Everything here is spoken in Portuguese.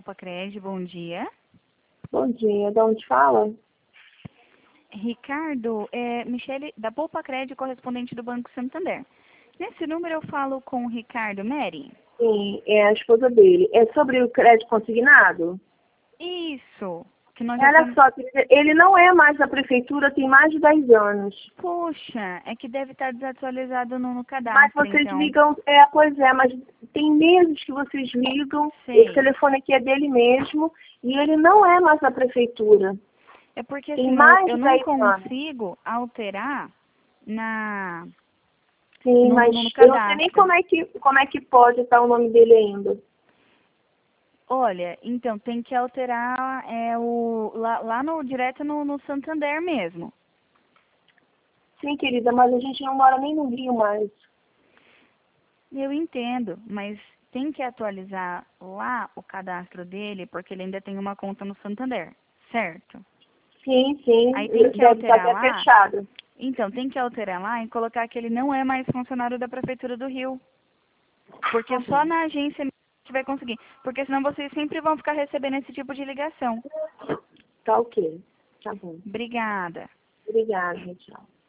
Poupa Cred, bom dia. Bom dia, de onde fala? Ricardo, Michele, da Poupa Cred, correspondente do Banco Santander. Nesse número eu falo com o Ricardo Meri? Sim, é a esposa dele. É sobre o crédito consignado? Isso, que nós já Olha estamos... só, querida, ele não é mais da prefeitura, tem mais de 10 anos. Puxa, é que deve estar desatualizado no Mas cadastro, vocês então. ligam, pois é, mas tem meses que vocês ligam, Sei. esse telefone aqui é dele mesmo, e ele não é mais da prefeitura. É porque Tem senão mais eu de não 10 anos. consigo alterar Sim, mas no eu não sei nem cadastro. como é que pode estar o nome dele ainda. Olha, então tem que alterar lá direto no Santander mesmo. Sim, querida, mas a gente não mora nem no Rio mais. Eu entendo, mas tem que atualizar lá o cadastro dele, porque ele ainda tem uma conta no Santander, certo? Sim, sim, Aí tem que deve estar alterar até lá. fechado. Então, tem que alterar lá e colocar que ele não é mais funcionário da Prefeitura do Rio. Porque Tá só bom. na agência que vai conseguir. Porque senão vocês sempre vão ficar recebendo esse tipo de ligação. Tá ok. Tá bom. Obrigada. Obrigada, tchau.